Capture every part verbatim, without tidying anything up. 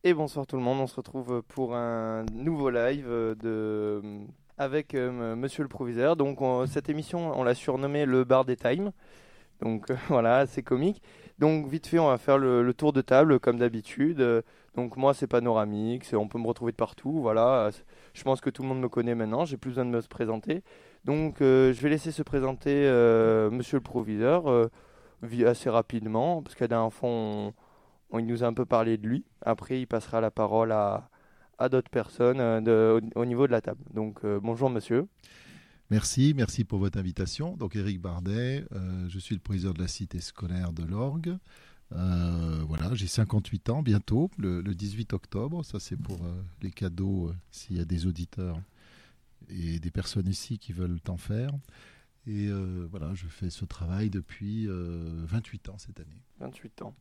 Et bonsoir tout le monde, on se retrouve pour un nouveau live euh, de... avec euh, Monsieur le Proviseur. Donc on- cette émission, on l'a surnommée le bar des times. Donc euh, voilà, c'est comique. Donc vite fait, on va faire le, le tour de table comme d'habitude. Euh, donc moi, c'est panoramique, c'est- on peut me retrouver de partout. Voilà, je pense que tout le monde me connaît maintenant, j'ai plus besoin de me se présenter. Donc euh, je vais laisser se présenter euh, Monsieur le Proviseur euh, vi- assez rapidement, parce qu'à la dernière fois, on- on- il nous a un peu parlé de lui. Après, il passera la parole à, à d'autres personnes euh, de- au, au niveau de la table. Donc euh, bonjour Monsieur. Merci, merci pour votre invitation. Donc Éric Bardet, euh, je suis le président de la cité scolaire de l'Orgue. Euh, voilà, j'ai cinquante-huit ans bientôt, le, le dix-huit octobre. Ça c'est pour euh, les cadeaux euh, s'il y a des auditeurs et des personnes ici qui veulent en faire. Et euh, voilà, je fais ce travail depuis euh, vingt-huit ans cette année. vingt-huit ans.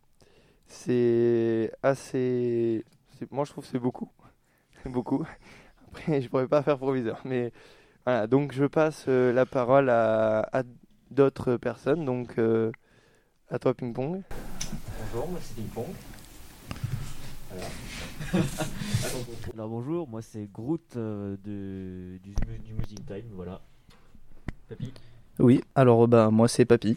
C'est assez... c'est- Moi, je trouve que c'est beaucoup. C'est beaucoup. Après, je pourrais pas faire proviseur. Mais voilà, donc je passe euh, la parole à, à d'autres personnes. Donc euh, à toi, Ping Pong. Bonjour, moi c'est Ping Pong. Voilà. Alors bonjour, moi c'est Groot euh, de, du, du Music Time, voilà. Papy. Oui, alors euh, bah moi c'est Papy.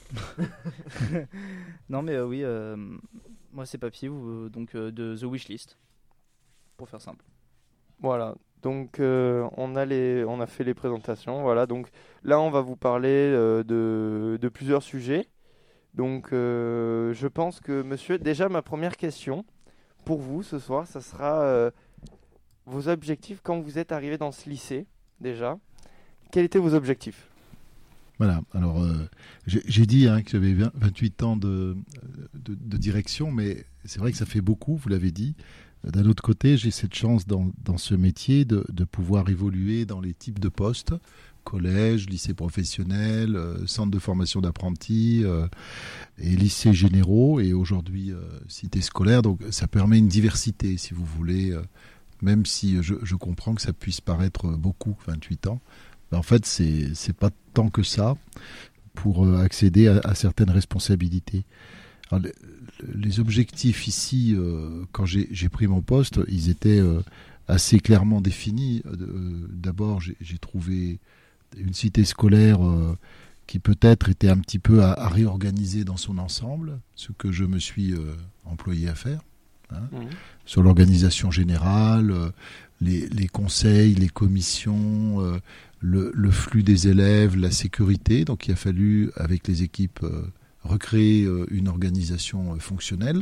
Non mais euh, oui, euh, moi c'est Papy, ou- donc euh, de The Wishlist, pour faire simple. Voilà. Donc euh, on a les, on a fait les présentations. Voilà. Donc là, on va vous parler euh, de, de plusieurs sujets. Donc euh, je pense que Monsieur, déjà ma première question pour vous ce soir, ça sera euh, vos objectifs quand vous êtes arrivé dans ce lycée. Déjà, quels étaient vos objectifs? Voilà, alors euh, j'ai j'ai dit hein, que j'avais vingt- vingt-huit ans de, de, de direction, mais c'est vrai que ça fait beaucoup, vous l'avez dit. D'un autre côté, j'ai cette chance dans, dans ce métier de, de pouvoir évoluer dans les types de postes, collège, lycée professionnel, euh, centre de formation d'apprentis euh, et lycées généraux, et aujourd'hui euh, cité scolaire. Donc ça permet une diversité, si vous voulez, euh, même si je, je comprends que ça puisse paraître beaucoup, vingt-huit ans. Ben, en fait, c'est c'est pas tant que ça pour euh, accéder à, à certaines responsabilités. Alors, les, les objectifs ici, euh, quand j'ai j'ai pris mon poste, ils étaient euh, assez clairement définis. Euh, D'abord, j'ai j'ai trouvé une cité scolaire euh, qui peut-être était un petit peu à, à réorganiser dans son ensemble, ce que je me suis euh, employé à faire. Hein, Mhm. sur l'organisation générale, euh, les, les conseils, les commissions, euh, le, le flux des élèves, la sécurité. Donc il a fallu, avec les équipes, euh, recréer euh, une organisation euh, fonctionnelle.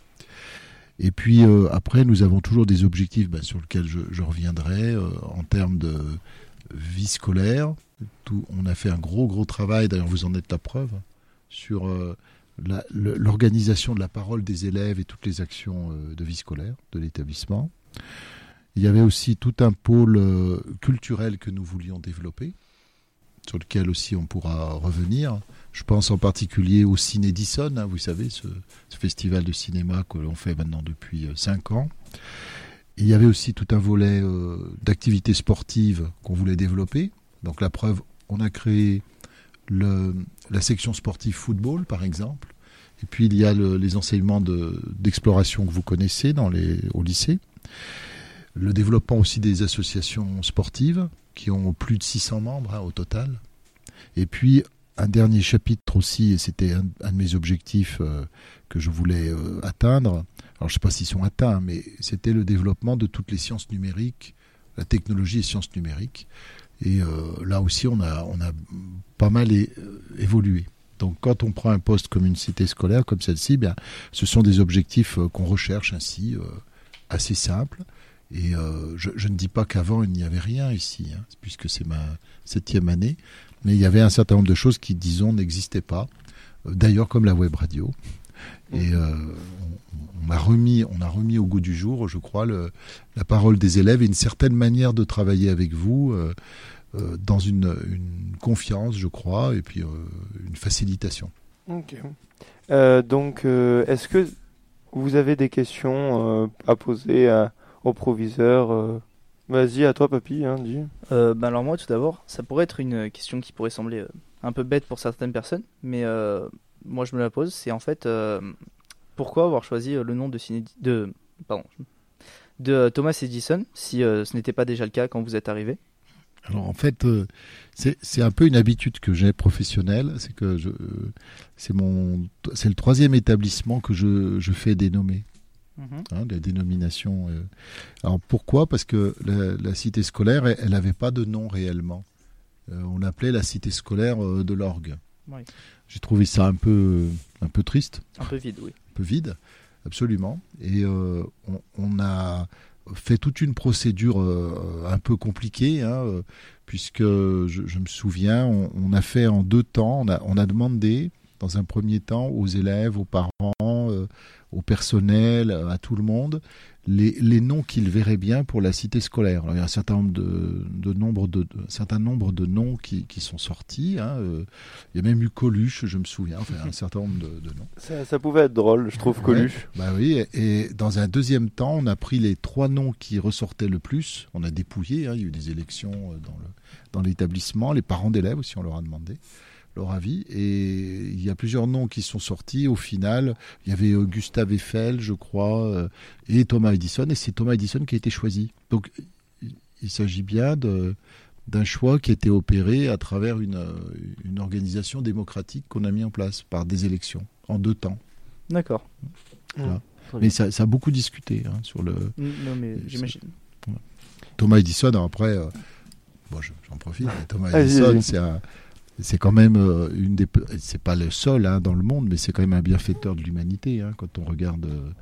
Et puis euh, après, nous avons toujours des objectifs ben, sur lesquels je, je reviendrai euh, en termes de vie scolaire. Tout, on a fait un gros gros travail, d'ailleurs vous en êtes la preuve, sur euh, la- le- l'organisation de la parole des élèves et toutes les actions euh, de vie scolaire de l'établissement. Il y avait aussi tout un pôle euh, culturel que nous voulions développer, sur lequel aussi on pourra revenir. Je pense en particulier au Ciné Edison, hein, vous savez, ce, ce festival de cinéma que l'on fait maintenant depuis cinq ans. Il y avait aussi tout un volet euh, d'activités sportives qu'on voulait développer. Donc la preuve, on a créé le, la section sportive football, par exemple. Et puis il y a le, les enseignements de, d'exploration que vous connaissez dans les, au lycée. Le développement aussi des associations sportives qui ont plus de six cents membres hein, au total. Et puis un dernier chapitre aussi, et c'était un, un de mes objectifs euh, que je voulais euh, atteindre. Alors je ne sais pas s'ils sont atteints, mais c'était le développement de toutes les sciences numériques, la technologie et sciences numériques. Et euh, là aussi, on a, on a pas mal é- euh, évolué. Donc quand on prend un poste comme une cité scolaire, comme celle-ci, bien, ce sont des objectifs euh, qu'on recherche ainsi, euh, assez simples. Et euh, je, je ne dis pas qu'avant, il n'y avait rien ici, hein, puisque c'est ma septième année. Mais il y avait un certain nombre de choses qui, disons, n'existaient pas. Euh, D'ailleurs, comme la web radio. Et euh, on, on, a remis, on a remis au goût du jour, je crois, le, la parole des élèves et une certaine manière de travailler avec vous, euh, euh, dans une, une confiance, je crois, et puis euh, une facilitation. Ok. Euh, donc, euh, est-ce que vous avez des questions euh, à poser à- au proviseur euh Vas-y, à toi, papy, hein, dis. Euh, bah alors moi tout d'abord, ça pourrait être une question qui pourrait sembler euh, un peu bête pour certaines personnes, mais euh, moi je me la pose, c'est en fait euh, pourquoi avoir choisi euh, le nom de ciné de pardon. de Thomas Edison, si euh, ce n'était pas déjà le cas quand vous êtes arrivé? Alors en fait, euh, c'est, c'est un peu une habitude que j'ai professionnelle, c'est que je, euh, c'est mon, c'est le troisième établissement que je, je fais dénommer, Mmh. hein, la dénomination. Euh. Alors pourquoi? Parce que la, la cité scolaire, elle n'avait pas de nom réellement. Euh, on l'appelait la cité scolaire euh, de l'Orgue. Oui. J'ai trouvé ça un peu, un peu triste. Un peu vide, oui. Un peu vide, absolument. Et euh, on, on a fait toute une procédure euh, un peu compliquée, hein, euh, puisque je, je me souviens, on, on a fait en deux temps, on a, on a demandé dans un premier temps aux élèves, aux parents, euh, au personnel, à tout le monde, les, les noms qu'ils verraient bien pour la cité scolaire. Alors, il y a un certain nombre de, de, nombre de, de, un certain nombre de noms qui, qui sont sortis. Hein. Euh, il y a même eu Coluche, je me souviens, enfin, un certain nombre de, de noms. Ça, ça pouvait être drôle, je trouve, Coluche. Ouais, bah oui, et, et dans un deuxième temps, on a pris les trois noms qui ressortaient le plus. On a dépouillé, hein, il y a eu des élections dans, le, dans l'établissement. Les parents d'élèves aussi, on leur a demandé leur avis, et il y a plusieurs noms qui sont sortis. Au final, il y avait euh, Gustave Eiffel, je crois, euh, et Thomas Edison, et c'est Thomas Edison qui a été choisi. Donc, il s'agit bien de, d'un choix qui a été opéré à travers une, une organisation démocratique qu'on a mis en place par des élections, en deux temps. D'accord. Voilà. Mmh. Mais ça, ça a beaucoup discuté hein, sur le... Non, mais j'imagine. Ouais. Thomas Edison, après, euh, bon, j'en profite, mais Thomas Ah, Edison, oui, oui. c'est un... C'est quand même euh, une des, c'est pas le seul hein, dans le monde, mais c'est quand même un bienfaiteur de l'humanité. Hein, quand on regarde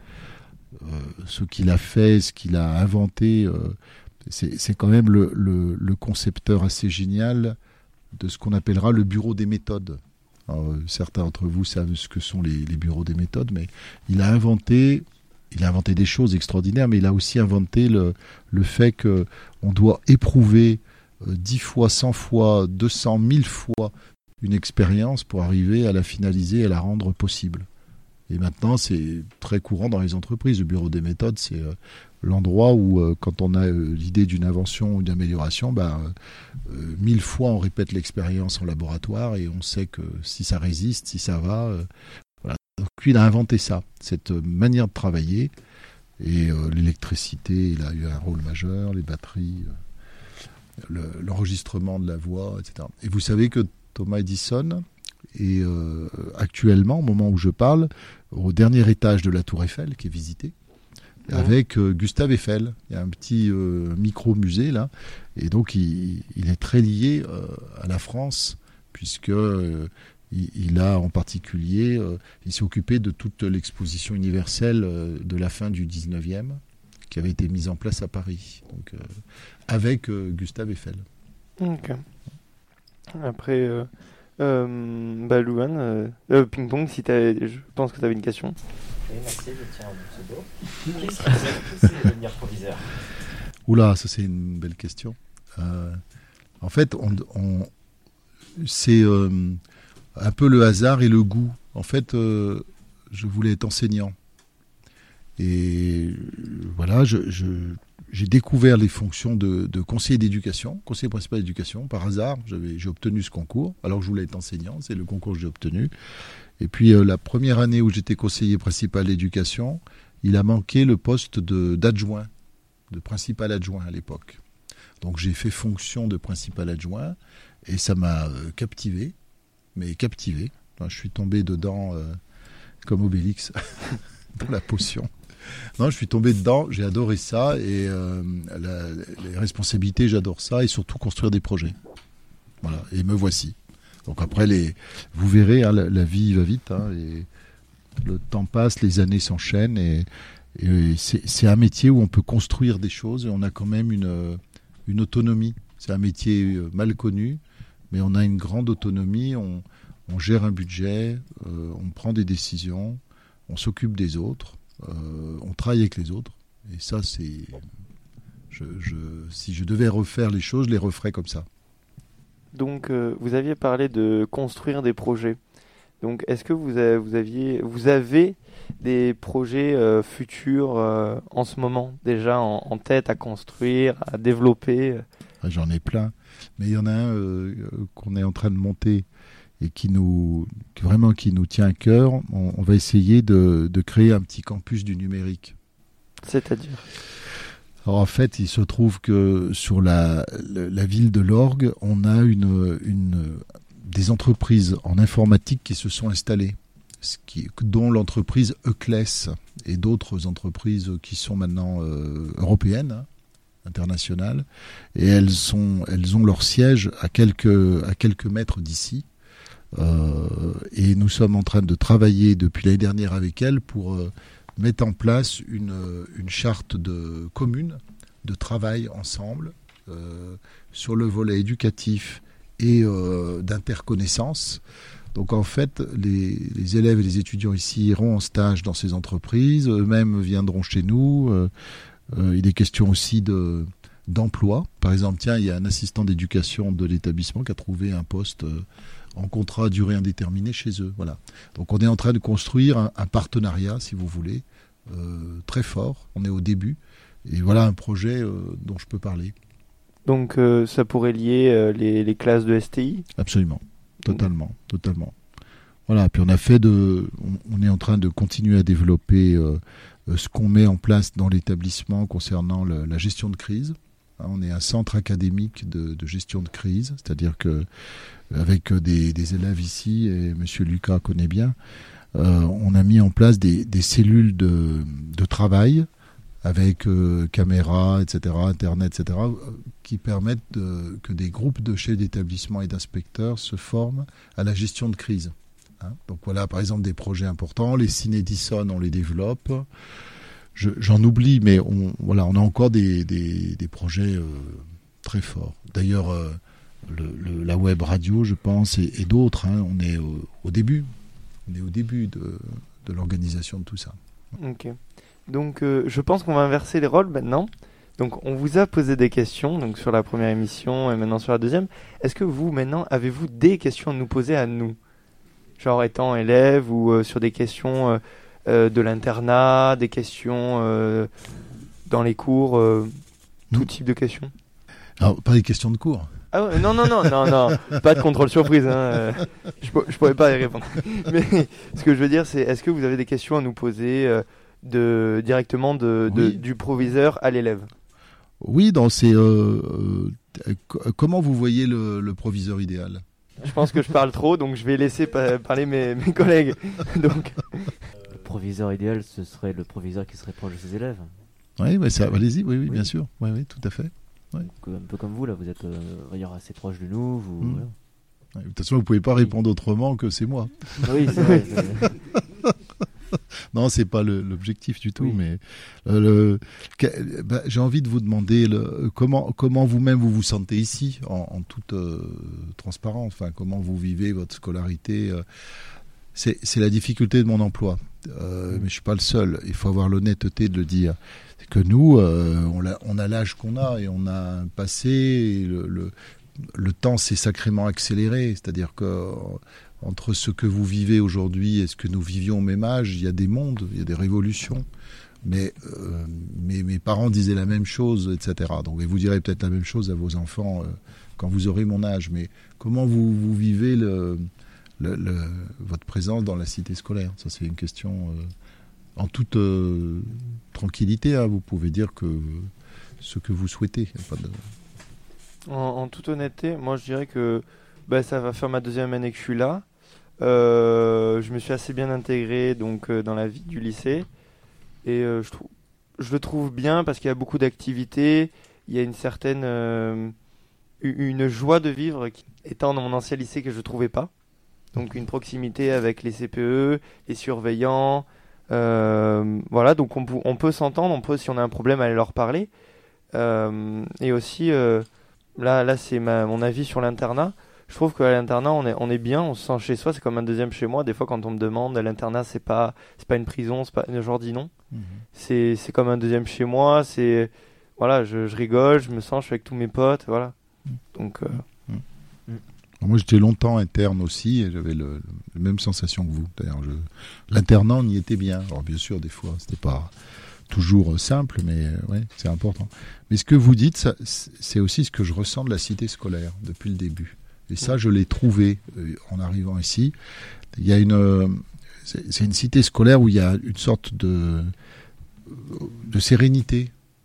euh, euh, ce qu'il a fait, ce qu'il a inventé, euh, c'est, c'est quand même le, le, le concepteur assez génial de ce qu'on appellera le bureau des méthodes. Alors, certains d'entre vous savent ce que sont les, les bureaux des méthodes, mais il a inventé, il a inventé des choses extraordinaires, mais il a aussi inventé le, le fait que on doit éprouver dix fois, cent fois, deux cents, mille fois une expérience pour arriver à la finaliser et à la rendre possible. Et maintenant, c'est très courant dans les entreprises. Le bureau des méthodes, c'est euh, l'endroit où, euh, quand on a euh, l'idée d'une invention ou d'une amélioration, ben, euh, mille fois on répète l'expérience en laboratoire et on sait que si ça résiste, si ça va. Euh, voilà. Donc lui, il a inventé ça, cette manière de travailler. Et euh, l'électricité, il a eu un rôle majeur, les batteries... Euh, Le, l'enregistrement de la voix, et cetera. Et vous savez que Thomas Edison est euh, actuellement, au moment où je parle, au dernier étage de la Tour Eiffel, qui est visité, ouais. avec euh, Gustave Eiffel. Il y a un petit euh, micro-musée là, et donc il, il est très lié euh, à la France, puisque euh, il, il a en particulier, euh, il s'est occupé de toute l'exposition universelle euh, de la fin du dix-neuvième, qui avait été mise en place à Paris, donc, euh, avec euh, Gustave Eiffel. Ok. Après, euh, euh, bah, Louane, euh, euh, ping-pong, si t'as, je pense que tu avais une question. Oui, merci, je tiens un pseudo. Qu'est-ce qui vous a poussé à devenir proviseur? Oula, ça c'est une belle question. Euh, en fait, on, on, c'est euh, un peu le hasard et le goût. En fait, euh, je voulais être enseignant. Et voilà, je, je, j'ai découvert les fonctions de, de conseiller d'éducation, conseiller principal d'éducation, par hasard. J'avais, j'ai obtenu ce concours, alors que je voulais être enseignant, c'est le concours que j'ai obtenu. Et puis euh, la première année où j'étais conseiller principal d'éducation, il a manqué le poste de, d'adjoint, de principal adjoint à l'époque. Donc j'ai fait fonction de principal adjoint, et ça m'a euh, captivé, mais captivé. Enfin, je suis tombé dedans euh, comme Obélix, dans la potion. Non, je suis tombé dedans, j'ai adoré ça, et euh, la, les responsabilités, j'adore ça, et surtout construire des projets. Voilà, et me voici. Donc après, les, vous verrez, hein, la, la vie va vite, hein, et le temps passe, les années s'enchaînent, et, et c'est, c'est un métier où on peut construire des choses, et on a quand même une, une autonomie. C'est un métier mal connu, mais on a une grande autonomie, on, on gère un budget, euh, on prend des décisions, on s'occupe des autres. Euh, on travaille avec les autres, et ça c'est je, je, si je devais refaire les choses, je les referais comme ça. Donc euh, vous aviez parlé de construire des projets, donc est-ce que vous avez, vous aviez vous avez des projets euh, futurs euh, en ce moment déjà en, en tête à construire, à développer? J'en ai plein, mais il y en a un euh, qu'on est en train de monter et qui nous, qui vraiment qui nous tient à cœur. On, on va essayer de, de créer un petit campus du numérique. C'est-à-dire? Alors en fait, il se trouve que sur la, la, la ville de l'Orgue, on a une, une, des entreprises en informatique qui se sont installées, ce qui, dont l'entreprise Euclès et d'autres entreprises qui sont maintenant euh, européennes, hein, internationales, et elles, sont, elles ont leur siège à quelques, à quelques mètres d'ici. Euh, et nous sommes en train de travailler depuis l'année dernière avec elles pour... Euh, mettre en place une, une charte de commune de travail ensemble euh, sur le volet éducatif et euh, d'interconnaissance. Donc en fait, les, les élèves et les étudiants ici iront en stage dans ces entreprises, eux-mêmes viendront chez nous. Euh, euh, il est question aussi de, d'emploi. Par exemple, tiens, il y a un assistant d'éducation de l'établissement qui a trouvé un poste euh, en contrat à durée indéterminée chez eux. Voilà. Donc on est en train de construire un, un partenariat, si vous voulez, euh, très fort. On est au début. Et voilà un projet euh, dont je peux parler. Donc euh, ça pourrait lier euh, les, les classes de S T I ? Absolument. Totalement. Mmh. Totalement. Voilà. Puis on a fait de... On, on est en train de continuer à développer euh, ce qu'on met en place dans l'établissement concernant le, la gestion de crise. On est un centre académique de, de gestion de crise, c'est-à-dire que avec des, des élèves ici, et M. Lucas connaît bien, euh, on a mis en place des, des cellules de, de travail avec euh, caméras, et cetera, Internet, et cetera, qui permettent de, que des groupes de chefs d'établissement et d'inspecteurs se forment à la gestion de crise. Hein. Donc voilà, par exemple, des projets importants. Les Ciné-Dixon, on les développe. Je, j'en oublie, mais on, voilà, on a encore des, des, des projets euh, très forts. D'ailleurs, euh, le, le, la web radio, je pense, et, et d'autres, hein, on est au, au début. On est au début de, de l'organisation de tout ça. Ok. Donc, euh, je pense qu'on va inverser les rôles maintenant. Donc, on vous a posé des questions donc sur la première émission et maintenant sur la deuxième. Est-ce que vous, maintenant, avez-vous des questions à nous poser à nous ? Genre étant élève ou euh, sur des questions... Euh, Euh, de l'internat, des questions euh, dans les cours, euh, tout mmh. type de questions. Alors, pas des questions de cours. Ah ouais, non, non, non, non, non, pas de contrôle surprise. Hein. Je ne pourrais pas y répondre. Mais ce que je veux dire, c'est est-ce que vous avez des questions à nous poser euh, de, directement de, de, oui. du proviseur à l'élève ? Oui, dans ces, euh, euh, comment vous voyez le, le proviseur idéal ? Je pense que je parle trop, donc je vais laisser pa- parler mes, mes collègues. Donc... Le proviseur idéal, ce serait le proviseur qui serait proche de ses élèves. Oui, mais ça, allez-y, oui, oui, oui, bien sûr. Oui, oui, tout à fait. Ouais. Donc, un peu comme vous, là, vous êtes euh, assez proche de nous. Vous, mmh. voilà. Ouais, de toute façon, vous ne pouvez pas répondre autrement que c'est moi. Oui, c'est vrai. C'est... non, ce n'est pas le, l'objectif du tout, oui. mais euh, le, que, bah, j'ai envie de vous demander le, comment, comment vous-même vous vous sentez ici, en, en toute euh, transparence. Enfin, comment vous vivez votre scolarité euh, c'est, c'est la difficulté de mon emploi. Euh, mais je ne suis pas le seul. Il faut avoir l'honnêteté de le dire. C'est que nous, euh, on, a, on a l'âge qu'on a et on a un passé. Et le, le, le temps s'est sacrément accéléré. C'est-à-dire que entre ce que vous vivez aujourd'hui et ce que nous vivions au même âge, il y a des mondes, il y a des révolutions. Mais euh, mes, mes parents disaient la même chose, et cetera. Donc, et vous direz peut-être la même chose à vos enfants euh, quand vous aurez mon âge. Mais comment vous, vous vivez le... Le, le, votre présence dans la cité scolaire. Ça, c'est une question euh, en toute euh, tranquillité. Hein, vous pouvez dire que ce que vous souhaitez. Pas de... en, en toute honnêteté, moi, je dirais que bah, ça va faire ma deuxième année que je suis là. Euh, je me suis assez bien intégré donc, euh, dans la vie du lycée. Et euh, je, trou- je le trouve bien parce qu'il y a beaucoup d'activités. Il y a une certaine euh, une joie de vivre qui, étant dans mon ancien lycée que je ne trouvais pas. Donc une proximité avec les C P E, les surveillants, euh, voilà, donc on, on peut s'entendre, on peut, si on a un problème, aller leur parler. Euh, et aussi, euh, là, là c'est ma, mon avis sur l'internat. Je trouve qu'à l'internat, on est, on est bien, on se sent chez soi, c'est comme un deuxième chez moi. Des fois, quand on me demande, l'internat, c'est pas, c'est pas une prison, c'est pas, je leur dis non. Mmh. C'est, c'est comme un deuxième chez moi, c'est, voilà, je, je rigole, je me sens, je suis avec tous mes potes, voilà. Mmh. Donc... Euh, mmh. Moi, j'étais longtemps interne aussi et j'avais le, le, la même sensation que vous. D'ailleurs, je, l'internat, on y était bien. Alors, bien sûr, des fois, c'était pas toujours simple, mais ouais, c'est important. Mais ce que vous dites, ça, c'est aussi ce que je ressens de la cité scolaire depuis le début. Et ça, je l'ai trouvé euh, en arrivant ici. Il y a une, euh, c'est, c'est une cité scolaire où il y a une sorte de, de sérénité.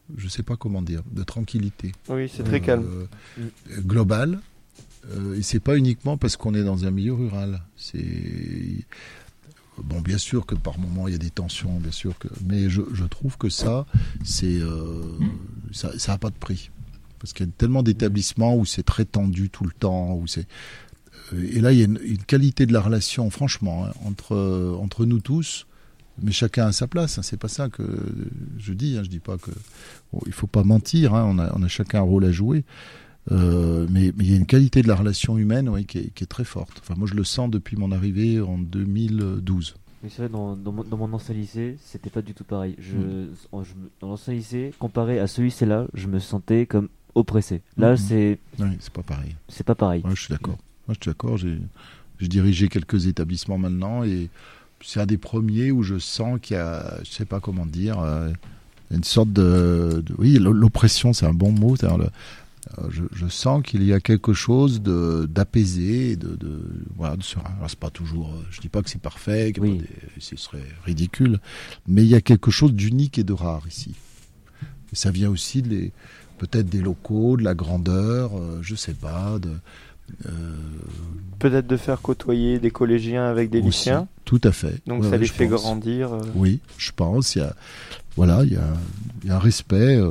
je ne sais pas comment dire, de tranquillité. Oui, c'est très euh, calme. Globale. Euh, et c'est pas uniquement parce qu'on est dans un milieu rural. C'est bon, bien sûr que par moments il y a des tensions, bien sûr que, mais je, je trouve que ça, c'est euh, ça, ça a pas de prix, parce qu'il y a tellement d'établissements où c'est très tendu tout le temps, où c'est et là il y a une, une qualité de la relation, franchement, hein, entre entre nous tous. Mais chacun a sa place, hein, c'est pas ça que je dis. Hein, je dis pas que bon, il faut pas mentir. Hein, on a on a chacun un rôle à jouer. Euh, mais mais il y a une qualité de la relation humaine, oui, qui est, qui est très forte. Enfin, moi, je le sens depuis mon arrivée en deux mille douze. Mais c'est vrai, dans, dans, mon, dans mon ancien lycée, c'était pas du tout pareil. Je, mmh. en, je, dans l'ancien lycée, comparé à ce lycée-là, je me sentais comme oppressé. Là, mmh. c'est... Oui, c'est pas pareil. C'est pas pareil. Ouais, je suis d'accord. Moi, je suis d'accord. J'ai, j'ai dirigé quelques établissements maintenant et c'est un des premiers où je sens qu'il y a, je sais pas comment dire, euh, une sorte de, de... Oui, l'oppression, c'est un bon mot. C'est-à-dire le, Je, je sens qu'il y a quelque chose de, d'apaisé, de, de, voilà, de serein. Alors, c'est pas toujours, je dis pas que c'est parfait, que oui. des, ce serait ridicule, mais il y a quelque chose d'unique et de rare ici. Et ça vient aussi de les, peut-être des locaux, de la grandeur, euh, je sais pas, de, euh... peut-être de faire côtoyer des collégiens avec des aussi, lycéens. Tout à fait. Donc ouais, ça ouais, les fait pense. grandir. Euh... Oui, je pense. Il y a, voilà, il y a, il y a un respect. Euh,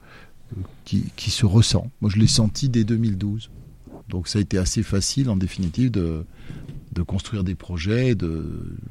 Qui, qui se ressent. Moi, je l'ai senti dès deux mille douze. Donc, ça a été assez facile, en définitive, de, de construire des projets, de,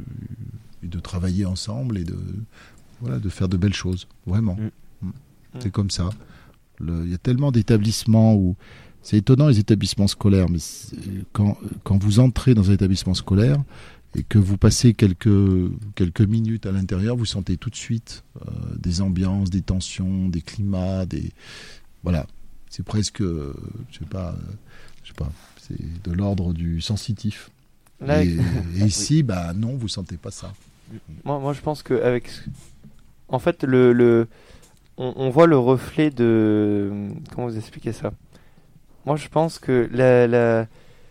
de travailler ensemble et de, voilà, de faire de belles choses. Vraiment. Mmh. C'est mmh. comme ça. Le, il y a tellement d'établissements où... C'est étonnant, les établissements scolaires, mais quand, quand vous entrez dans un établissement scolaire et que vous passez quelques, quelques minutes à l'intérieur, vous sentez tout de suite euh, des ambiances, des tensions, des climats, des... Voilà, c'est presque, euh, je sais pas, euh, je sais pas, c'est de l'ordre du sensitif. Là, et, et ici, oui. bah non, vous sentez pas ça. Moi, moi je pense qu'avec, en fait, le, le, on, on voit le reflet de, comment vous expliquer ça ? Moi, je pense que la, la,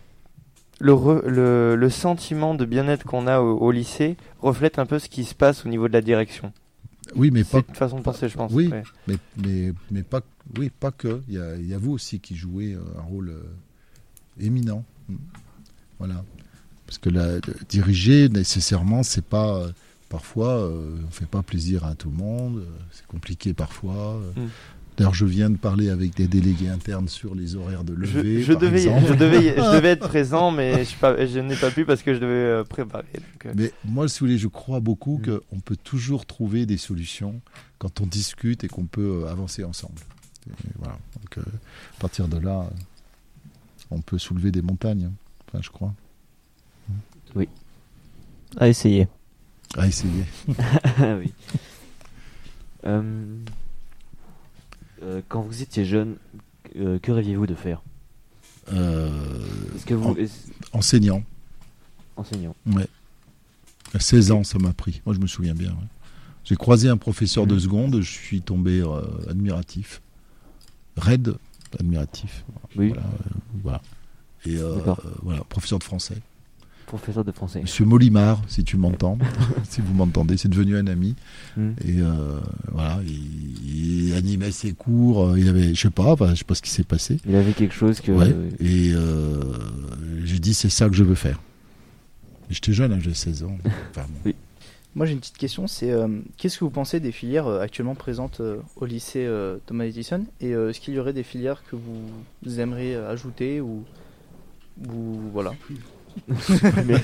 le, re, le, le sentiment de bien-être qu'on a au, au lycée reflète un peu ce qui se passe au niveau de la direction. Oui, mais c'est pas une façon de penser, je pense. Oui, ouais. mais, mais, mais pas, oui, pas que. Il y a, il y a vous aussi qui jouez un rôle euh, éminent. Voilà. Parce que la, diriger, nécessairement, c'est pas. Euh, parfois, euh, on ne fait pas plaisir à tout le monde. Euh, c'est compliqué parfois. Euh. Mm. D'ailleurs, je viens de parler avec des délégués internes sur les horaires de levée. Je, je, par devais, exemple. je, devais, je devais être présent, mais je, pas, je n'ai pas pu parce que je devais euh, préparer. Donc, euh. Mais moi, si vous voulez, je crois beaucoup mmh. qu'on peut toujours trouver des solutions quand on discute et qu'on peut euh, avancer ensemble. Et voilà. Donc, euh, à partir de là, on peut soulever des montagnes. Enfin, je crois. Oui. À essayer. À essayer. Oui. euh... Euh, quand vous étiez jeune, euh, que rêviez-vous de faire ? euh, Est-ce que vous... en, Enseignant. Enseignant. Ouais. À seize ans, ça m'a pris. Moi, je me souviens bien. Ouais. J'ai croisé un professeur mmh. de seconde, je suis tombé euh, admiratif. Raide, admiratif. Oui. Voilà. Euh, voilà. Et euh, euh, voilà, professeur de français. Professeur de français. Monsieur Molimar, si tu m'entends, si vous m'entendez, c'est devenu un ami. Mm. Et euh, voilà, il, il animait ses cours. Il avait, je sais pas, enfin, je sais pas ce qui s'est passé. Il avait quelque chose que. Ouais. Et euh, j'ai dit, c'est ça que je veux faire. Et j'étais jeune, hein, j'avais seize ans. Enfin, bon. Oui. Moi, j'ai une petite question. C'est euh, qu'est-ce que vous pensez des filières euh, actuellement présentes euh, au lycée euh, Thomas Edison ? Et euh, est-ce qu'il y aurait des filières que vous aimeriez euh, ajouter ou, ou voilà. mais...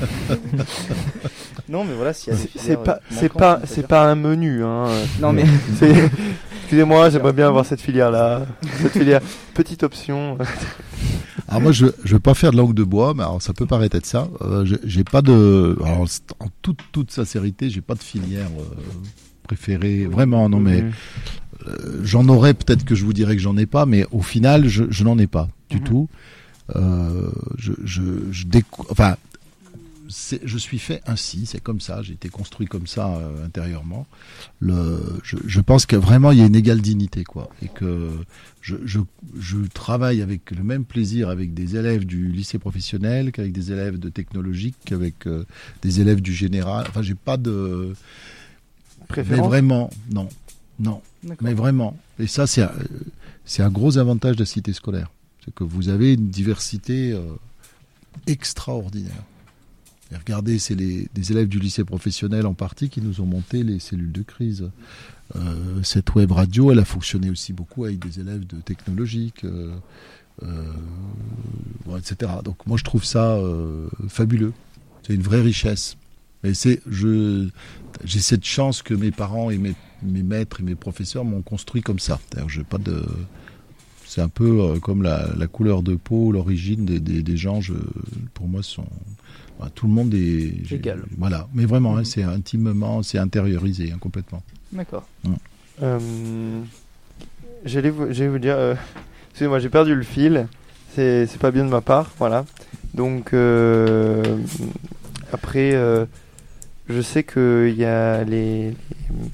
non mais voilà, s'il y a des c'est, filières, c'est pas euh, c'est pas c'est pas un menu hein. Non mais c'est... excusez-moi, j'aimerais bien avoir cette filière là, cette filière petite option. Alors moi je je veux pas faire de langue de bois, mais alors ça peut paraître être ça. Euh, j'ai, j'ai pas de alors en toute toute sincérité, j'ai pas de filière euh, préférée vraiment non mais mmh. euh, j'en aurais peut-être que je vous dirais que j'en ai pas, mais au final je je n'en ai pas du mmh. tout. Euh, je, je, je, décou- enfin, c'est, je suis fait ainsi, c'est comme ça, j'ai été construit comme ça euh, intérieurement. Le, je, je pense que vraiment il y a une égale dignité, quoi, et que je, je, je travaille avec le même plaisir avec des élèves du lycée professionnel qu'avec des élèves de technologique, qu'avec euh, des élèves du général. Enfin, j'ai pas de préférence. Mais vraiment, non, non. D'accord. Mais vraiment. Et ça, c'est un, c'est un gros avantage de la cité scolaire. C'est que vous avez une diversité euh, extraordinaire. Et regardez, c'est les, des élèves du lycée professionnel en partie qui nous ont monté les cellules de crise. Euh, cette web radio, elle a fonctionné aussi beaucoup avec des élèves de technologique, euh, euh, bon, et cetera. Donc moi, je trouve ça euh, fabuleux. C'est une vraie richesse. Et c'est, je, j'ai cette chance que mes parents et mes, mes maîtres et mes professeurs m'ont construit comme ça. C'est-à-dire, j'ai pas de, c'est un peu euh, comme la, la couleur de peau, l'origine des, des, des gens. Je, pour moi, sont, voilà, tout le monde est égal. Voilà, mais vraiment, mmh. hein, c'est intimement, c'est intériorisé hein, complètement. D'accord. Mmh. Euh, j'allais vous, j'allais vous dire, euh, excusez-moi, j'ai perdu le fil. C'est, c'est pas bien de ma part, voilà. Donc euh, après. Euh, Je sais qu'il y a les... les...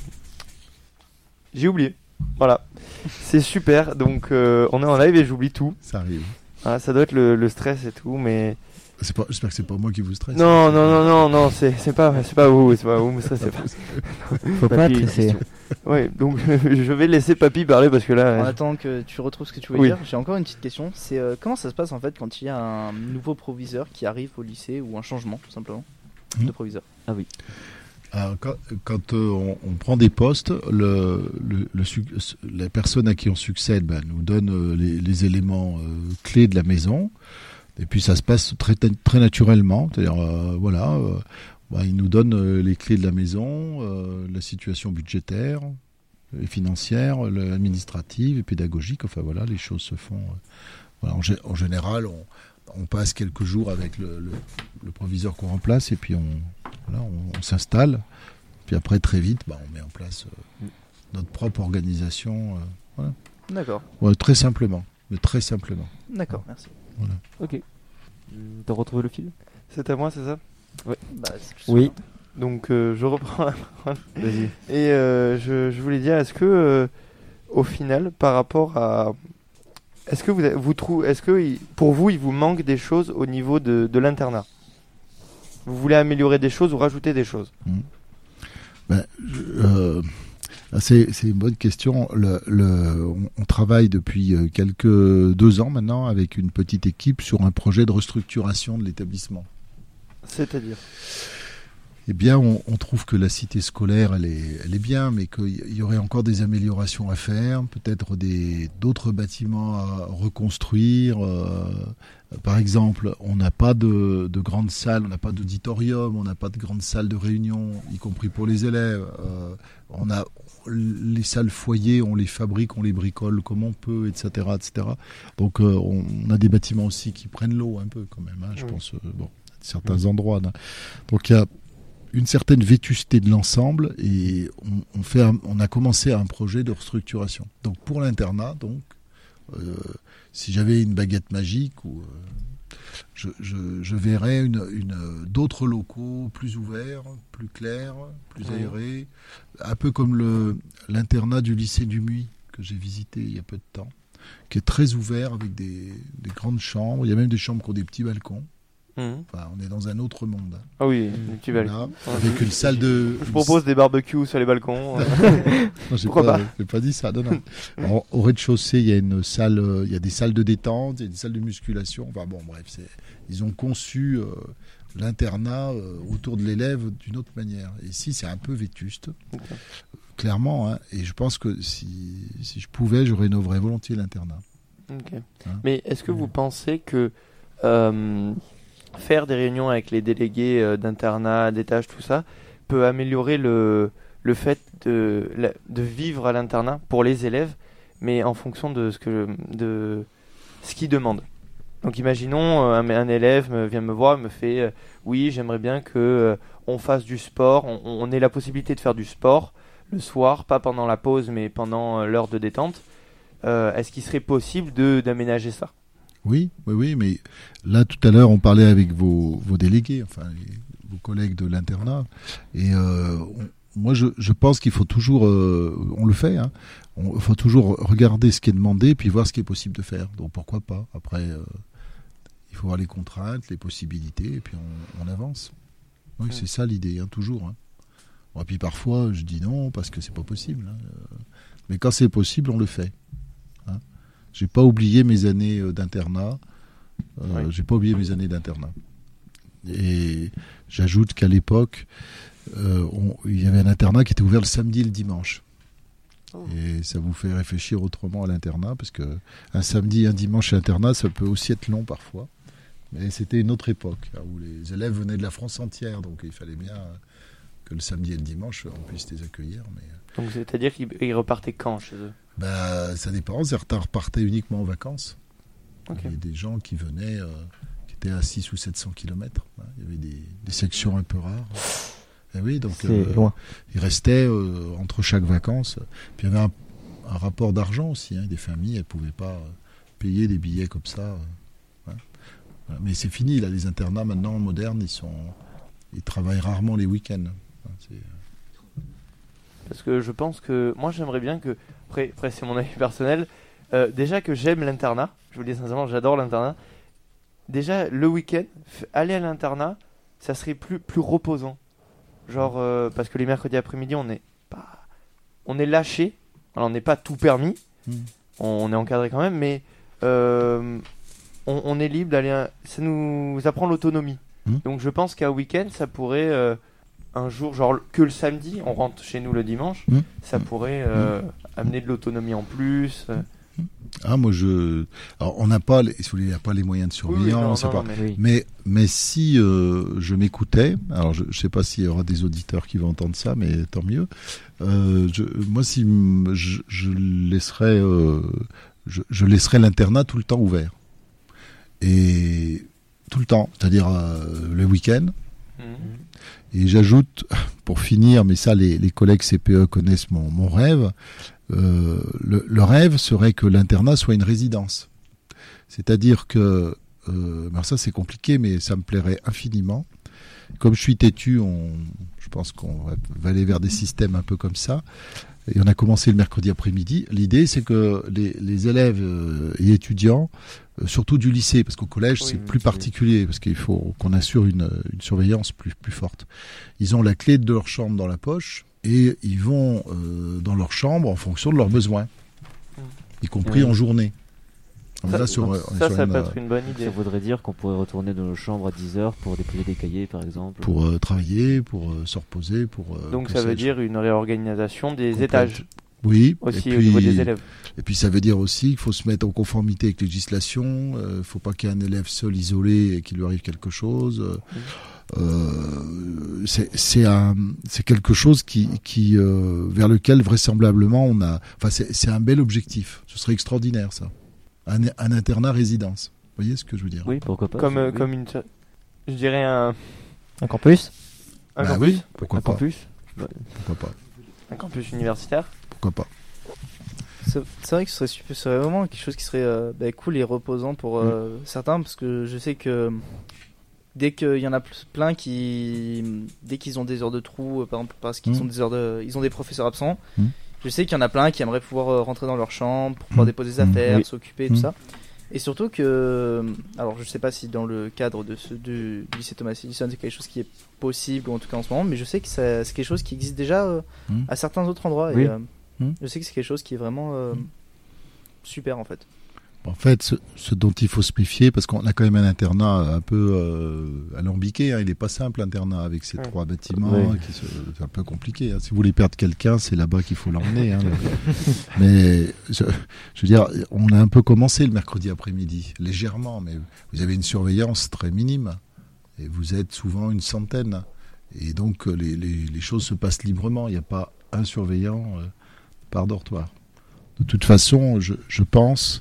J'ai oublié. Voilà. C'est super. Donc, euh, on est en live et j'oublie tout. Ça arrive. Voilà, ça doit être le, le stress et tout, mais... C'est pas, j'espère que c'est pas moi qui vous stresse. Non, non, non, non, non, c'est, c'est pas, c'est pas vous, c'est pas vous, me stressez pas. Faut pas stresser. Ouais, donc je vais laisser Papy parler parce que là... En attendant que tu retrouves ce que tu voulais Oui. dire, j'ai encore une petite question. C'est euh, comment ça se passe en fait quand il y a un nouveau proviseur qui arrive au lycée ou un changement tout simplement Mmh. de proviseur? Ah oui. Alors, quand quand euh, on, on prend des postes, le, le, le, la personne à qui on succède ben, nous donne euh, les, les éléments euh, clés de la maison. Et puis ça se passe très, très naturellement. C'est-à-dire, euh, voilà, euh, ben, il nous donne euh, les clés de la maison, euh, la situation budgétaire et financière, administrative et pédagogique. Enfin voilà, les choses se font. Euh, voilà, en, en général, on, on passe quelques jours avec le, le, le proviseur qu'on remplace et puis on, voilà, on, on s'installe. Puis après, très vite, bah, on met en place euh, notre propre organisation. Euh, voilà. D'accord. Ouais, très simplement. Mais très simplement. D'accord, merci. Voilà. Ok. T'as retrouvé le fil? C'est à moi, c'est ça? Ouais. Bah, c'est Oui. Donc, euh, je reprends la parole. Vas-y. Et euh, je, je voulais dire, est-ce que, euh, au final, par rapport à... Est-ce que, vous, vous trouvez, est-ce que il, pour vous, il vous manque des choses au niveau de, de l'internat? Vous voulez améliorer des choses ou rajouter des choses? Mmh. Ben, je, euh, c'est, c'est une bonne question. Le, le, on, on travaille depuis quelques deux ans maintenant avec une petite équipe sur un projet de restructuration de l'établissement. C'est-à-dire? Eh bien, on, on trouve que la cité scolaire, elle est, elle est bien, mais qu'il y aurait encore des améliorations à faire, peut-être des, d'autres bâtiments à reconstruire. Euh, par exemple, on n'a pas de, de grandes salles, on n'a pas d'auditorium, on n'a pas de grandes salles de réunion, y compris pour les élèves. Euh, on a les salles foyers, on les fabrique, on les bricole comme on peut, et cetera, et cetera. Donc, euh, on, on a des bâtiments aussi qui prennent l'eau un peu quand même. Hein, je oui. pense, euh, bon, à certains oui. endroits. Là. Donc, il y a une certaine vétusté de l'ensemble et on, on, fait un, on a commencé un projet de restructuration. Donc pour l'internat, donc, euh, si j'avais une baguette magique, ou, euh, je, je, je verrais une, une, d'autres locaux plus ouverts, plus clairs, plus aérés, un peu comme le, l'internat du lycée du Muy que j'ai visité il y a peu de temps, qui est très ouvert avec des, des grandes chambres. Il y a même des chambres qui ont des petits balcons. Enfin, on est dans un autre monde. Ah oui, mmh. petit balcon. Voilà, avec une salle de. Je propose des barbecues sur les balcons. Non, j'ai Pourquoi pas, pas j'ai pas dit ça. Non, non. Alors, au rez-de-chaussée, il y a une salle, il y a des salles de détente, il y a des salles de musculation. Enfin bon, bref, c'est, ils ont conçu euh, l'internat euh, autour de l'élève d'une autre manière. Et ici, c'est un peu vétuste, okay. clairement. Hein, et je pense que si, si je pouvais, je rénoverais volontiers l'internat. Okay. Hein Mais est-ce que vous pensez que euh, faire des réunions avec les délégués euh, d'internat, d'étage, tout ça, peut améliorer le, le fait de, la, de vivre à l'internat pour les élèves, mais en fonction de ce, que, de ce qu'ils demandent. Donc imaginons, euh, un, un élève me, vient me voir et me fait euh, « Oui, j'aimerais bien qu'on euh, fasse du sport, on, on ait la possibilité de faire du sport le soir, pas pendant la pause, mais pendant euh, l'heure de détente. Euh, est-ce qu'il serait possible de, d'aménager ça ?» Oui, oui, oui, mais là tout à l'heure on parlait avec vos, vos délégués, enfin les, vos collègues de l'internat, et euh, on, moi je, je pense qu'il faut toujours, euh, on le fait, hein, il faut toujours regarder ce qui est demandé, puis voir ce qui est possible de faire. Donc pourquoi pas. Après, euh, il faut voir les contraintes, les possibilités, et puis on, on avance. Oui, mmh. c'est ça l'idée, hein, toujours. Hein. Bon, et puis parfois je dis non parce que c'est pas possible. Hein. Mais quand c'est possible, on le fait. Hein. J'ai pas oublié mes années euh, d'internat. Euh, oui. J'ai pas oublié mes années d'internat. Et j'ajoute qu'à l'époque, euh, on, il y avait un internat qui était ouvert le samedi et le dimanche. Oh. Et ça vous fait réfléchir autrement à l'internat, parce que un samedi et un dimanche à l'internat, ça peut aussi être long parfois. Mais c'était une autre époque, hein, où les élèves venaient de la France entière, donc il fallait bien que le samedi et le dimanche, on puisse les accueillir. Mais... Donc c'est-à-dire qu'ils repartaient quand chez eux? Ben, ça dépend, certains repartaient uniquement en vacances. Okay. Il y a des gens qui venaient, euh, qui étaient à six ou sept cents kilomètres. Hein. Il y avait des, des sections un peu rares. Et oui, donc euh, loin. Ils restaient euh, entre chaque vacances. Puis il y avait un, un rapport d'argent aussi. Hein. Des familles, elles ne pouvaient pas euh, payer des billets comme ça. Euh, hein. Voilà. Mais c'est fini, là, les internats maintenant modernes, ils, sont, ils travaillent rarement les week-ends. Hein, c'est... Parce que je pense que moi j'aimerais bien que, après, après c'est mon avis personnel, euh, déjà que j'aime l'internat, je vous le dis sincèrement, j'adore l'internat. Déjà le week-end, aller à l'internat, ça serait plus, plus reposant. Genre, euh, parce que les mercredis après-midi, on est pas, on est lâché, alors on n'est pas tout permis, mmh. on, on est encadré quand même, mais euh, on, on est libre d'aller, à, ça nous apprend l'autonomie. Mmh. Donc je pense qu'un week-end, ça pourrait... Euh, un jour, genre que le samedi, on rentre chez nous le dimanche, mmh. ça pourrait euh, mmh. amener de l'autonomie en plus. Euh. Ah, moi je. Alors, on n'a pas, les... il n'y a pas les moyens de surveillance, oui, non, non, pas... mais... mais mais si euh, je m'écoutais, alors je ne sais pas s'il y aura des auditeurs qui vont entendre ça, mais tant mieux. Euh, je... Moi, si je, je laisserais, euh, je, je laisserais l'internat tout le temps ouvert et tout le temps, c'est-à-dire euh, le week-end. Mmh. Et j'ajoute, pour finir, mais ça les, les collègues C P E connaissent mon, mon rêve, euh, le, le rêve serait que l'internat soit une résidence. C'est-à-dire que, euh, alors ça c'est compliqué, mais ça me plairait infiniment. Comme je suis têtu, on, je pense qu'on va, va aller vers des systèmes un peu comme ça. Et on a commencé le mercredi après-midi. L'idée c'est que les, les élèves et étudiants, surtout du lycée, parce qu'au collège oui, c'est plus particulier, parce qu'il faut qu'on assure une, une surveillance plus, plus forte. Ils ont la clé de leur chambre dans la poche et ils vont euh, dans leur chambre en fonction de leurs besoins, mmh. y compris oui. en journée. Ça, là, sur, ça, ça une, peut être une bonne idée. Ça voudrait dire qu'on pourrait retourner dans nos chambres à dix heures pour déposer des cahiers, par exemple. Pour euh, travailler, pour euh, se reposer, pour... Euh, Donc ça veut dire une réorganisation des complète. étages. Oui, aussi et au puis, niveau des élèves. Et puis ça veut dire aussi qu'il faut se mettre en conformité avec la législation. Il euh, ne faut pas qu'il y ait un élève seul isolé et qu'il lui arrive quelque chose. Mmh. Euh, c'est, c'est, un, c'est quelque chose qui, qui euh, vers lequel vraisemblablement on a. Enfin, c'est, c'est un bel objectif. Ce serait extraordinaire ça. Un, un internat résidence. Vous voyez ce que je veux dire? Oui, pourquoi pas. Comme, euh, oui. comme une, je dirais un, un campus. Un bah campus. Oui, pourquoi un pas. Campus. Pourquoi pas. Un campus universitaire. Pourquoi pas. C'est, c'est vrai que ce serait, super, ce serait vraiment quelque chose qui serait euh, bah, cool et reposant pour euh, mmh. certains, parce que je sais que dès qu'il y en a plein qui, dès qu'ils ont des heures de trou, euh, par exemple parce qu'ils mmh. ont des heures de, ils ont des professeurs absents, mmh. je sais qu'il y en a plein qui aimeraient pouvoir euh, rentrer dans leur chambre pour pouvoir mmh. déposer des affaires, mmh. s'occuper, tout mmh. ça. Et surtout que, alors je sais pas si dans le cadre de ce, du, du lycée Thomas Edison c'est quelque chose qui est possible, ou en tout cas en ce moment, mais je sais que ça, c'est quelque chose qui existe déjà euh, mmh. à certains autres endroits. Oui. Et, euh, mmh. je sais que c'est quelque chose qui est vraiment euh, mmh. super en fait. En fait, ce, ce dont il faut se méfier, parce qu'on a quand même un internat un peu euh, alambiqué, hein, il n'est pas simple l'internat avec ces ouais. trois bâtiments, ouais. qui se, c'est un peu compliqué. Hein. Si vous voulez perdre quelqu'un, c'est là-bas qu'il faut l'emmener. Hein, mais je, je veux dire, on a un peu commencé le mercredi après-midi, légèrement, mais vous avez une surveillance très minime, et vous êtes souvent une centaine, et donc les, les, les choses se passent librement, il n'y a pas un surveillant euh, par dortoir. De toute façon, je, je pense...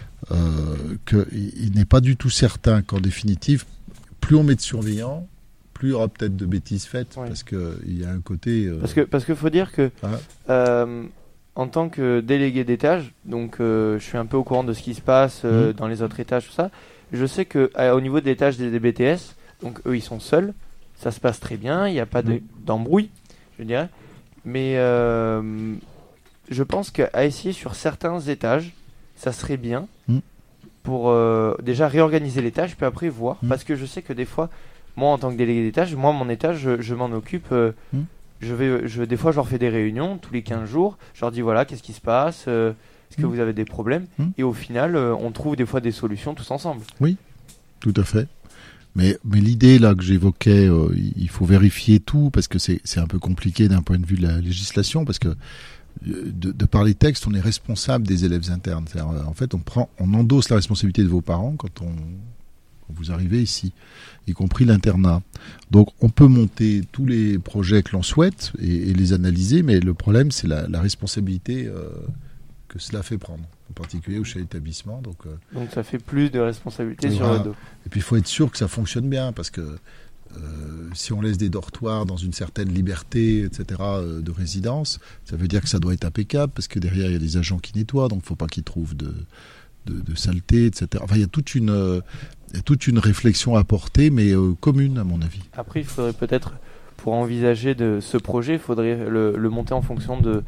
Euh, qu'il n'est pas du tout certain qu'en définitive, plus on met de surveillants, plus il y aura peut-être de bêtises faites, oui. parce qu'il y a un côté... Euh... Parce que parce qu'il faut dire que, ah. euh, en tant que délégué d'étage, donc euh, je suis un peu au courant de ce qui se passe euh, mmh. dans les autres étages, tout ça, je sais qu'au niveau de l'étage des, des B T S, donc eux ils sont seuls, ça se passe très bien, il n'y a pas de, d'embrouille, je dirais, mais euh, je pense qu'à essayer sur certains étages, ça serait bien mmh. pour euh, déjà réorganiser les tâches, puis après voir. Mmh. Parce que je sais que des fois, moi en tant que délégué d'étage, moi mon étage, je, je m'en occupe. Euh, mmh. je vais, je, des fois, je leur fais des réunions tous les quinze jours. Je leur dis voilà, qu'est-ce qui se passe euh, Est-ce que Mmh. vous avez des problèmes Mmh. Et au final, euh, on trouve des fois des solutions tous ensemble. Tout à fait. Mais, mais l'idée là que j'évoquais, euh, il faut vérifier tout parce que c'est, c'est un peu compliqué d'un point de vue de la législation parce que euh, de, de par les textes, on est responsable des élèves internes. C'est-à-dire, euh, en fait, on prend, on endosse la responsabilité de vos parents quand on quand vous arrivez ici, y compris l'internat. Donc, on peut monter tous les projets que l'on souhaite et, et les analyser, mais le problème, c'est la, la responsabilité euh, que cela fait prendre, en particulier au chef d'établissement. Donc, euh, Donc ça fait plus de responsabilités Et sur voilà. le dos. et puis, il faut être sûr que ça fonctionne bien, parce que euh, si on laisse des dortoirs dans une certaine liberté, et cetera, euh, de résidence, ça veut dire que ça doit être impeccable, parce que derrière, il y a des agents qui nettoient, donc il ne faut pas qu'ils trouvent de, de, de saleté, et cetera. Enfin, il y a toute une, euh, il y a toute une réflexion à porter, mais euh, commune, à mon avis. Après, il faudrait peut-être, pour envisager de ce projet, il faudrait le, le monter en fonction de,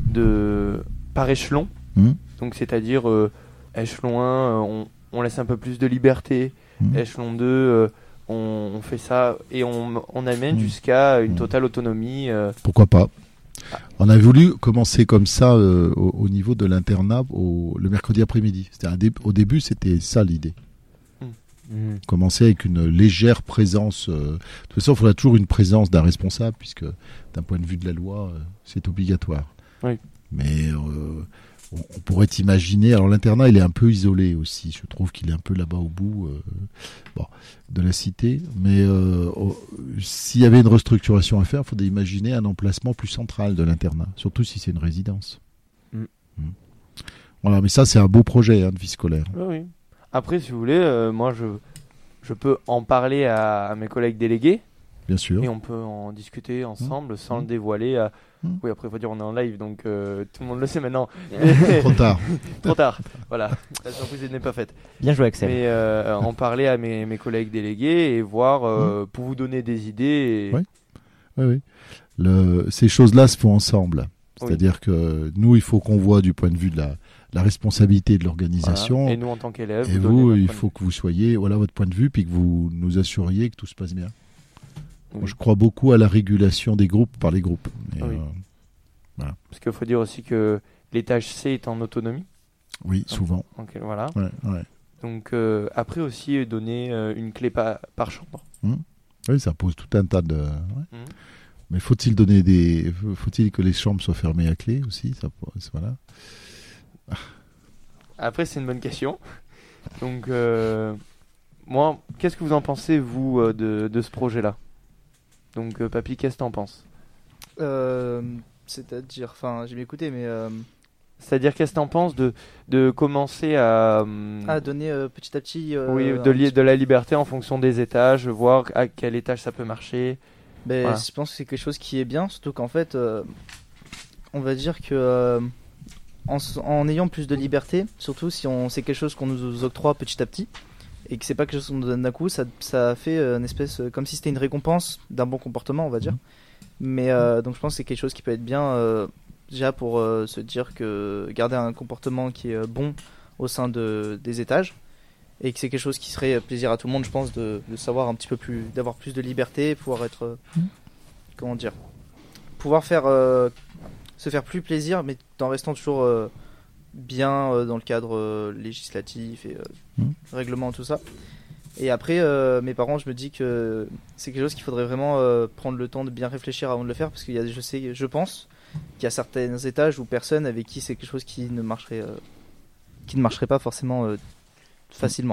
de par échelon. Mmh. Donc, c'est-à-dire, euh, échelon un, euh, on, on laisse un peu plus de liberté. Mmh. Échelon deux, euh, on, on fait ça et on, on amène Mmh. jusqu'à une Mmh. totale autonomie. euh. Pourquoi pas? Ah. On a voulu commencer comme ça euh, au, au niveau de l'internat au, le mercredi après-midi. C'était un dé- au début, c'était ça l'idée. Mhm. Commencer avec une légère présence. euh, de toute façon, il faudra toujours une présence d'un responsable, puisque d'un point de vue de la loi, euh, c'est obligatoire. Oui. Mais euh, on, on pourrait imaginer. Alors l'internat, il est un peu isolé aussi. Je trouve qu'il est un peu là-bas au bout euh, bon, de la cité. Mais euh, oh, s'il y avait une restructuration à faire, il faudrait imaginer un emplacement plus central de l'internat, surtout si c'est une résidence. Mm. Mm. Voilà, mais ça, c'est un beau projet hein, de vie scolaire. Oui, oui. Après, si vous voulez, euh, moi, je, je peux en parler à, à mes collègues délégués Bien sûr. et on peut en discuter ensemble sans Mmh. le dévoiler. À... Mmh. Oui, après, il faut dire on est en live, donc euh, tout le monde le sait maintenant. Trop tard. Trop tard. Voilà, la surprise n'est pas faite. Bien joué, Axel. Mais euh, en parler à mes, mes collègues délégués et voir euh, pour vous donner des idées. Et... Ouais. Oui, oui. Le, ces choses-là se font ensemble. C'est-à-dire que nous, il faut qu'on voit du point de vue de la, la responsabilité de l'organisation. Voilà. Et nous, en tant qu'élèves, Et vous, vous, donnez il votre faut que vous soyez, voilà votre point de vue, puis que vous nous assuriez que tout se passe bien. Oui. Moi, je crois beaucoup à la régulation des groupes par les groupes. Et, Ah oui. euh, Parce qu'il faut dire aussi que l'étage C est en autonomie. oui, souvent. Donc euh, voilà. Ouais, ouais. Donc euh, après aussi euh, donner euh, une clé pa- par chambre. Oui, ça pose tout un tas de. ouais. Mhm. Mais faut-il donner des, faut-il que les chambres soient fermées à clé aussi, ça, voilà. Après c'est une bonne question. Donc euh, moi, qu'est-ce que vous en pensez vous euh, de, de ce projet-là? Donc euh, Papy, qu'est-ce que t'en penses? Euh, C'est-à-dire, enfin, j'ai bien écouté, mais euh, C'est-à-dire qu'est-ce que t'en penses de, de commencer à, hum, à donner euh, petit à petit. euh, oui, un de, li- petit- de la liberté en fonction des étages, voir à quel étage ça peut marcher. Ben, Voilà. je pense que c'est quelque chose qui est bien, surtout qu'en fait, euh, on va dire que euh, en, s- en ayant plus de liberté, surtout si on c'est quelque chose qu'on nous octroie petit à petit et que c'est pas quelque chose qu'on nous donne d'un coup, ça, ça fait euh, une espèce euh, comme si c'était une récompense d'un bon comportement, on va dire. Mais euh, donc je pense que c'est quelque chose qui peut être bien euh, déjà pour euh, se dire que garder un comportement qui est euh, bon au sein de, des étages et que c'est quelque chose qui serait euh, plaisir à tout le monde, je pense, de, de savoir un petit peu plus, d'avoir plus de liberté, pouvoir être, euh, Mhm. comment dire, pouvoir faire, euh, se faire plus plaisir, mais en restant toujours euh, bien euh, dans le cadre euh, législatif et euh, Mhm. règlement, tout ça. Et après, euh, mes parents, je me dis que c'est quelque chose qu'il faudrait vraiment euh, prendre le temps de bien réfléchir avant de le faire, parce qu'il y a, je sais, je pense qu'il y a certains étages ou personnes avec qui c'est quelque chose qui ne marcherait, euh, qui ne marcherait pas forcément euh, facilement.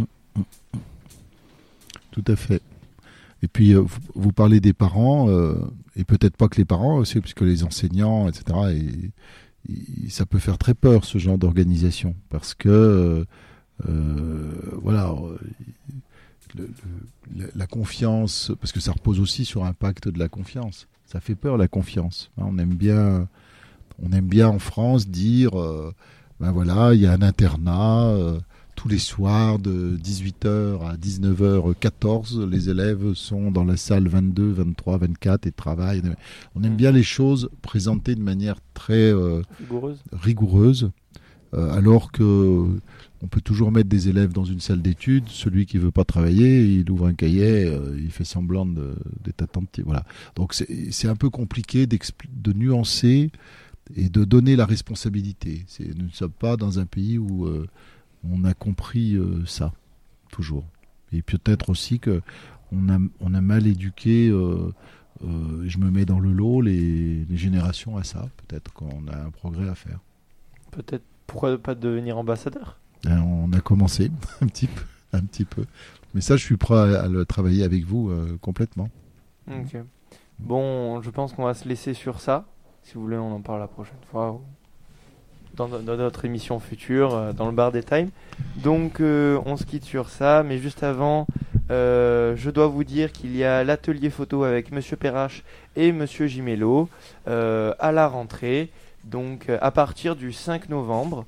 Tout à fait. Et puis, euh, vous, vous parlez des parents, euh, et peut-être pas que les parents aussi, puisque les enseignants, et cetera, et, et ça peut faire très peur, ce genre d'organisation, parce que, euh, euh, voilà, euh, le- le- la, la confiance, parce que ça repose aussi sur un pacte de la confiance. Ça fait peur, la confiance. Hein, on aime bien, on aime bien en France dire, euh, ben voilà, il y a un internat, euh, tous les soirs de dix-huit heures à dix-neuf heures quatorze, les élèves sont dans la salle vingt-deux, vingt-trois, vingt-quatre et travaillent. On aime bien les choses présentées de manière très euh, Rigoureuse. rigoureuse. euh, alors que on peut toujours mettre des élèves dans une salle d'études. Celui qui veut pas travailler, il ouvre un cahier, euh, il fait semblant de, d'être attentif. Voilà. Donc c'est, c'est un peu compliqué de nuancer et de donner la responsabilité. C'est, nous ne sommes pas dans un pays où euh, on a compris euh, ça, toujours. Et peut-être aussi que on a, on a mal éduqué, euh, euh, je me mets dans le lot, les, les générations à ça. Peut-être qu'on a un progrès à faire. Peut-être, pourquoi pas devenir ambassadeur ? Ben, on a commencé un petit peu, un petit peu. Mais ça, je suis prêt à, à le travailler avec vous euh, complètement. Ok. Bon, je pense qu'on va se laisser sur ça. Si vous voulez, on en parle la prochaine fois. Ou dans, dans notre émission future, euh, dans le bar des Times. Donc, euh, on se quitte sur ça. Mais juste avant, euh, je dois vous dire qu'il y a l'atelier photo avec Monsieur Perrache et Monsieur Gimello euh, à la rentrée. Donc, euh, à partir du cinq novembre.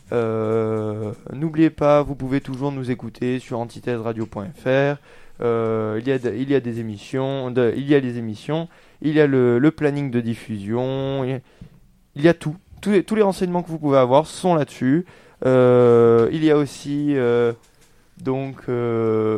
Euh, n'oubliez pas, vous pouvez toujours nous écouter sur antithèse radio point f r. Euh, il y a de, il y a des émissions, de, il y a les émissions, il y a le, le planning de diffusion, il y a, il y a tout, tous les, tous les renseignements que vous pouvez avoir sont là-dessus. Euh, il y a aussi euh, donc euh,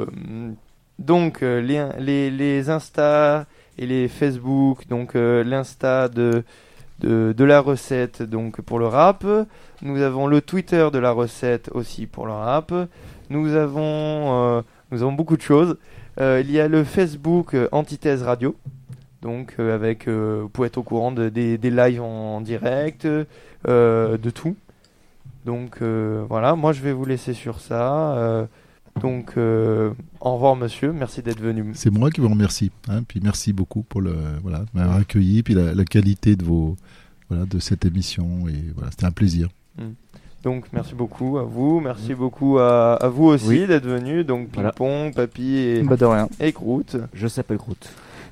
donc euh, les, les les Insta et les Facebook, donc euh, l'Insta de De, de la recette donc pour le rap, nous avons le Twitter de la recette aussi pour le rap, nous avons euh, nous avons beaucoup de choses. Euh, il y a le Facebook euh, Antithèse Radio, donc euh, avec euh, vous pouvez être au courant de, des, des lives en, en direct, euh, de tout. Donc euh, voilà, moi je vais vous laisser sur ça. Euh, donc euh, au revoir monsieur, merci d'être venu. C'est moi qui vous remercie, hein, puis merci beaucoup pour le voilà m'avoir accueilli, puis la, la qualité de vos voilà de cette émission, et voilà, c'était un plaisir. Mm. Donc merci beaucoup à vous, merci mmh. beaucoup à, à vous aussi oui. d'être venu. Donc Ping-Pong, voilà. Papy et, bah de rien. et Groot. Je s'appelle Groot.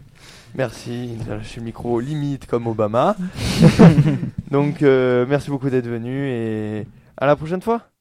Merci, il a lâché le micro limite comme Obama. Donc euh, merci beaucoup d'être venu et à la prochaine fois.